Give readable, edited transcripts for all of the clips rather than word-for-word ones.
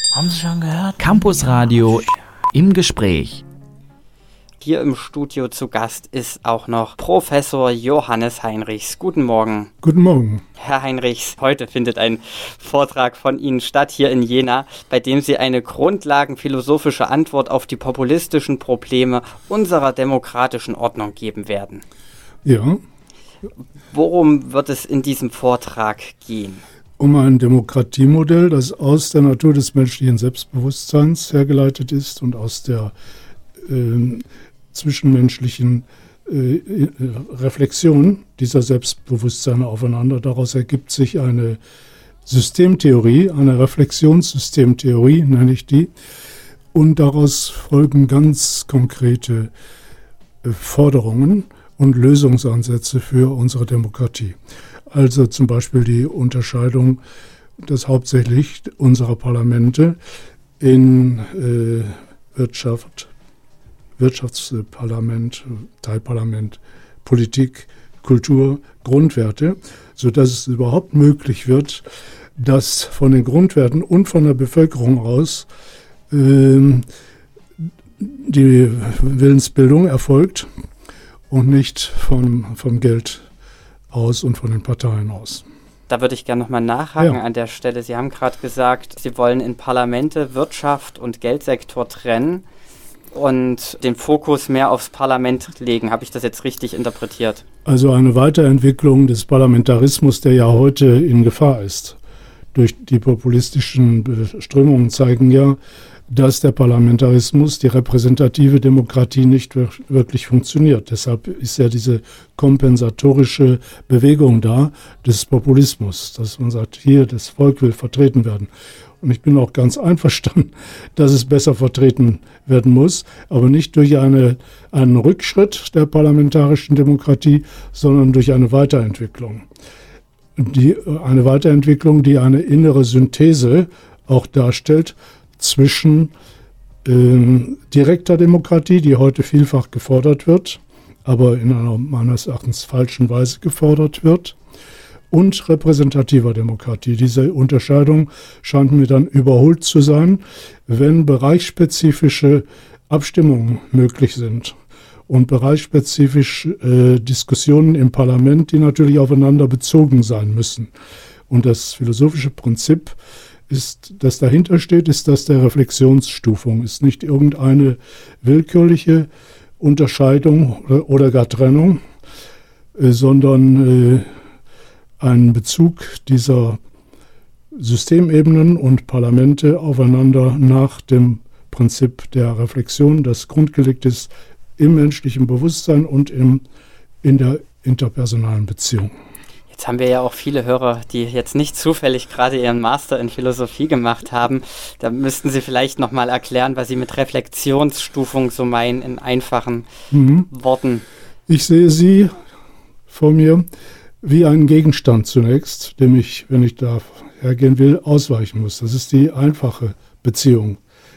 Haben Sie schon gehört? Campus Radio im Gespräch. Hier im Studio zu Gast ist auch noch Professor Johannes Heinrichs. Guten Morgen. Guten Morgen. Herr Heinrichs, heute findet ein Vortrag von Ihnen statt hier in Jena, bei dem Sie eine grundlagenphilosophische Antwort auf die populistischen Probleme unserer demokratischen Ordnung geben werden. Ja. Worum wird es in diesem Vortrag gehen? Um ein Demokratiemodell, das aus der Natur des menschlichen Selbstbewusstseins hergeleitet ist und aus der zwischenmenschlichen Reflexion dieser Selbstbewusstseine aufeinander. Daraus ergibt sich eine Systemtheorie, eine Reflexionssystemtheorie, nenne ich die. Und daraus folgen ganz konkrete Forderungen und Lösungsansätze für unsere Demokratie. Also zum Beispiel die Unterscheidung, dass hauptsächlich unserer Parlamente in Wirtschaftsparlament, Teilparlament, Politik, Kultur, Grundwerte, sodass es überhaupt möglich wird, dass von den Grundwerten und von der Bevölkerung aus die Willensbildung erfolgt und nicht vom Geld aus und von den Parteien aus. Da würde ich gerne nochmal nachhaken an der Stelle. Sie haben gerade gesagt, Sie wollen in Parlamente, Wirtschaft und Geldsektor trennen und den Fokus mehr aufs Parlament legen. Habe ich das jetzt richtig interpretiert? Also eine Weiterentwicklung des Parlamentarismus, der ja heute in Gefahr ist. Durch die populistischen Strömungen zeigen ja, dass der Parlamentarismus, die repräsentative Demokratie nicht wirklich funktioniert. Deshalb ist ja diese kompensatorische Bewegung da des Populismus, dass man sagt, hier, das Volk will vertreten werden. Und ich bin auch ganz einverstanden, dass es besser vertreten werden muss, aber nicht durch einen Rückschritt der parlamentarischen Demokratie, sondern durch eine Weiterentwicklung. Eine Weiterentwicklung, die eine innere Synthese auch darstellt zwischen direkter Demokratie, die heute vielfach gefordert wird, aber in einer meines Erachtens falschen Weise gefordert wird, und repräsentativer Demokratie. Diese Unterscheidung scheint mir dann überholt zu sein, wenn bereichsspezifische Abstimmungen möglich sind und bereichsspezifisch Diskussionen im Parlament, die natürlich aufeinander bezogen sein müssen. Und das philosophische Prinzip ist, das dahinter steht, ist das der Reflexionsstufung, ist nicht irgendeine willkürliche Unterscheidung oder gar Trennung, sondern ein Bezug dieser Systemebenen und Parlamente aufeinander nach dem Prinzip der Reflexion, das grundgelegt ist im menschlichen Bewusstsein und in der interpersonalen Beziehung. Jetzt haben wir ja auch viele Hörer, die jetzt nicht zufällig gerade ihren Master in Philosophie gemacht haben. Da müssten Sie vielleicht nochmal erklären, was Sie mit Reflexionsstufung so meinen in einfachen Worten. Ich sehe sie vor mir wie einen Gegenstand zunächst, dem ich, wenn ich da hergehen will, ausweichen muss. Das ist die einfache Beziehung,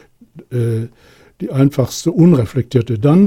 die einfachste, unreflektierte. Dann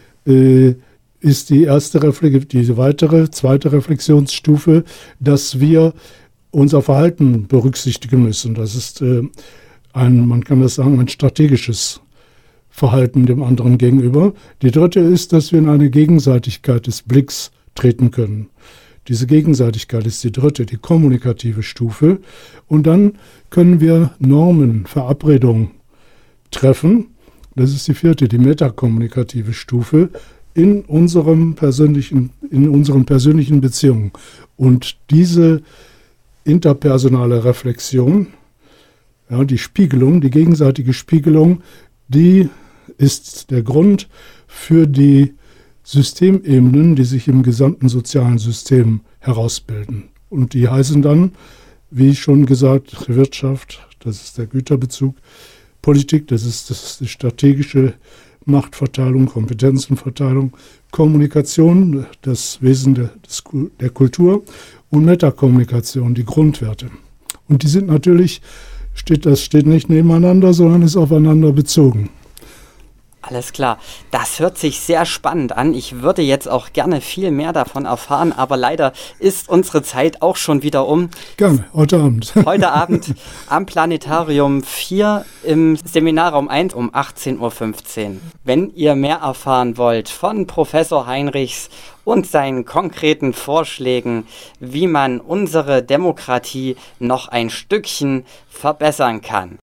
ist diese weitere, zweite Reflexionsstufe, dass wir unser Verhalten berücksichtigen müssen. Das ist man kann das sagen, ein strategisches Verhalten dem anderen gegenüber. Die dritte ist, dass wir in eine Gegenseitigkeit des Blicks treten können. Diese Gegenseitigkeit ist die dritte, die kommunikative Stufe. Und dann können wir Normen, Verabredungen treffen. Das ist die vierte, die metakommunikative Stufe in unseren persönlichen Beziehungen. Und diese interpersonale Reflexion, ja, die Spiegelung, die gegenseitige Spiegelung, die ist der Grund für die Systemebenen, die sich im gesamten sozialen System herausbilden. Und die heißen dann, wie schon gesagt, Wirtschaft, das ist der Güterbezug, Politik, das ist die strategische Machtverteilung, Kompetenzenverteilung, Kommunikation, das Wesen der Kultur und Metakommunikation, die Grundwerte. Und die sind natürlich, das steht nicht nebeneinander, sondern ist aufeinander bezogen. Alles klar. Das hört sich sehr spannend an. Ich würde jetzt auch gerne viel mehr davon erfahren, aber leider ist unsere Zeit auch schon wieder um. Gerne, heute Abend. Heute Abend am Planetarium 4 im Seminarraum 1 um 18:15 Uhr. Wenn ihr mehr erfahren wollt von Professor Heinrichs und seinen konkreten Vorschlägen, wie man unsere Demokratie noch ein Stückchen verbessern kann,